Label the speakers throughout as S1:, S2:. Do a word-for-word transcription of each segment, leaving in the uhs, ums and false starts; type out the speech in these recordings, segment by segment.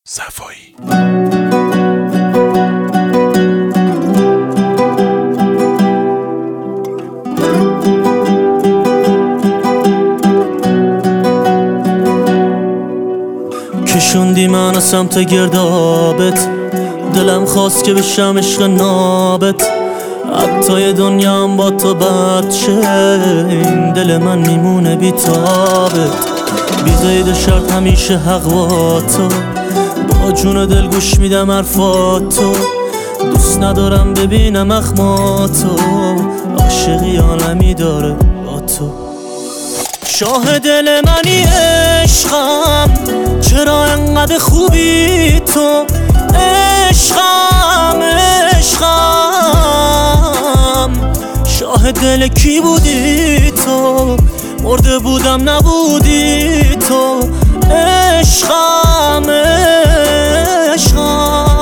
S1: صفایی.
S2: کشوندی منو سمت گردابت، دلم خواست که بشم عشق نابت. حتی یه دنیام با تو بد شه، این دل من میمونه بی تابت. بی قید و شرط همیشه حق با تو، با جون دل گوش میدم حرفاتو. دوست ندارم ببینم اخماتو، عاشقی عالمی داره با تو. شاه دل منی عشقم، چرا انقدر خوبی تو؟ عشقم عشقم، شاه دل کی بودی تو؟ مرده بودم نبودی تو. عشقم عشقم.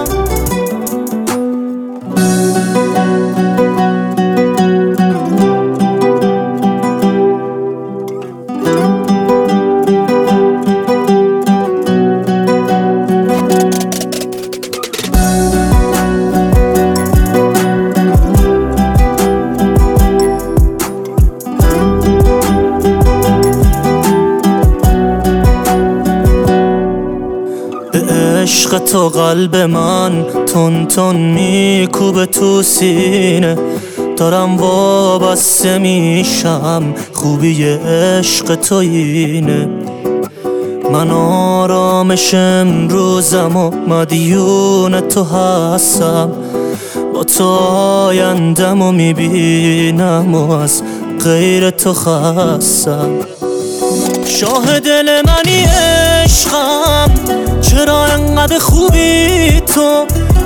S2: عشق تو قلب من تون تون میکوبه تو سینه، دارم وابسته میشم، خوبی عشق تو اینه. من آرامش امروزم و مدیون تو هستم، با تو آیندم و میبینم و از غیر تو خستم. شاه دل منی عشقم، چرا انقدر خوبی تو؟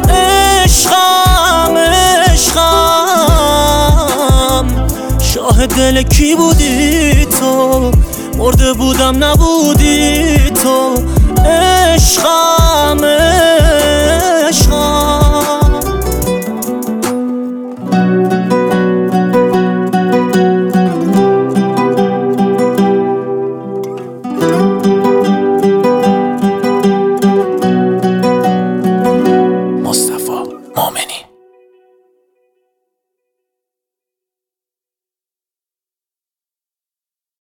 S2: عشقم عشقم، شاه دل کی بودی تو؟ مرده بودم نبودی تو. عشقم